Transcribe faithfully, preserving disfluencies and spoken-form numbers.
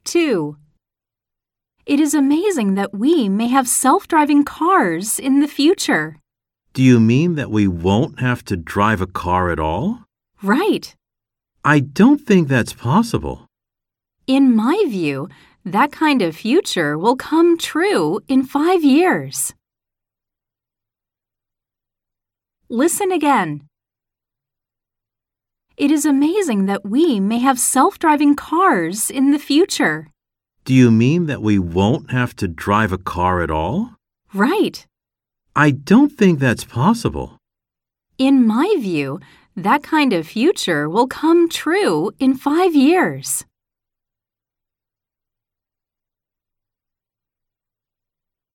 two. It is amazing that we may have self-driving cars in the future. Do you mean that we won't have to drive a car at all? Right. I don't think that's possible. In my view, that kind of future will come true in five years. Listen again. It is amazing that we may have self-driving cars in the future. Do you mean that we won't have to drive a car at all? Right. I don't think that's possible. In my view, that kind of future will come true in five years.